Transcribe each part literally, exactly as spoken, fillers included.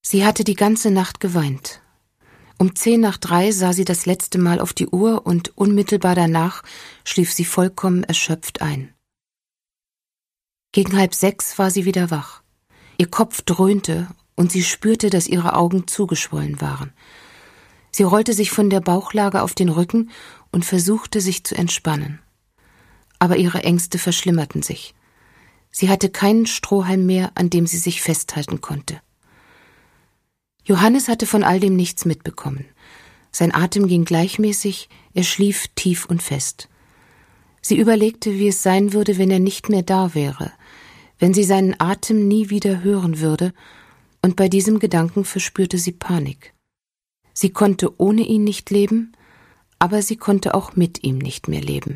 Sie hatte die ganze Nacht geweint. Um zehn nach drei sah sie das letzte Mal auf die Uhr und unmittelbar danach schlief sie vollkommen erschöpft ein. Gegen halb sechs war sie wieder wach. Ihr Kopf dröhnte und sie spürte, dass ihre Augen zugeschwollen waren. Sie rollte sich von der Bauchlage auf den Rücken und versuchte, sich zu entspannen. Aber ihre Ängste verschlimmerten sich. Sie hatte keinen Strohhalm mehr, an dem sie sich festhalten konnte. Johannes hatte von all dem nichts mitbekommen. Sein Atem ging gleichmäßig, er schlief tief und fest. Sie überlegte, wie es sein würde, wenn er nicht mehr da wäre, wenn sie seinen Atem nie wieder hören würde, und bei diesem Gedanken verspürte sie Panik. Sie konnte ohne ihn nicht leben, aber sie konnte auch mit ihm nicht mehr leben.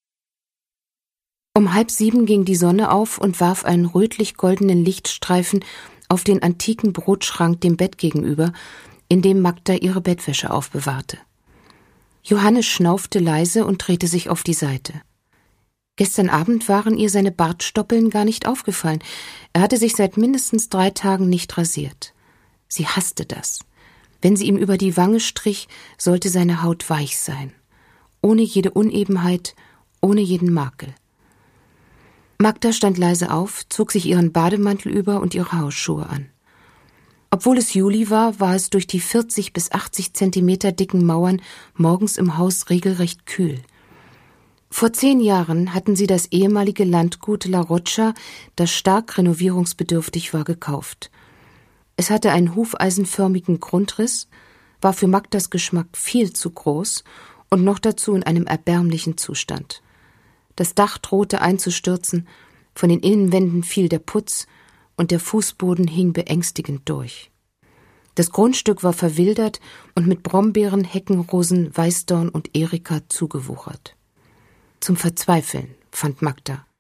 Um halb sieben ging die Sonne auf und warf einen rötlich-goldenen Lichtstreifen auf den antiken Brotschrank dem Bett gegenüber, in dem Magda ihre Bettwäsche aufbewahrte. Johannes schnaufte leise und drehte sich auf die Seite. Gestern Abend waren ihr seine Bartstoppeln gar nicht aufgefallen. Er hatte sich seit mindestens drei Tagen nicht rasiert. Sie hasste das. Wenn sie ihm über die Wange strich, sollte seine Haut weich sein. Ohne jede Unebenheit, ohne jeden Makel. Magda stand leise auf, zog sich ihren Bademantel über und ihre Hausschuhe an. Obwohl es Juli war, war es durch die vierzig bis achtzig Zentimeter dicken Mauern morgens im Haus regelrecht kühl. Vor zehn Jahren hatten sie das ehemalige Landgut La Roccia, das stark renovierungsbedürftig war, gekauft. Es hatte einen hufeisenförmigen Grundriss, war für Magdas Geschmack viel zu groß und noch dazu in einem erbärmlichen Zustand. Das Dach drohte einzustürzen, von den Innenwänden fiel der Putz und der Fußboden hing beängstigend durch. Das Grundstück war verwildert und mit Brombeeren, Heckenrosen, Weißdorn und Erika zugewuchert. Zum Verzweifeln, fand Magda.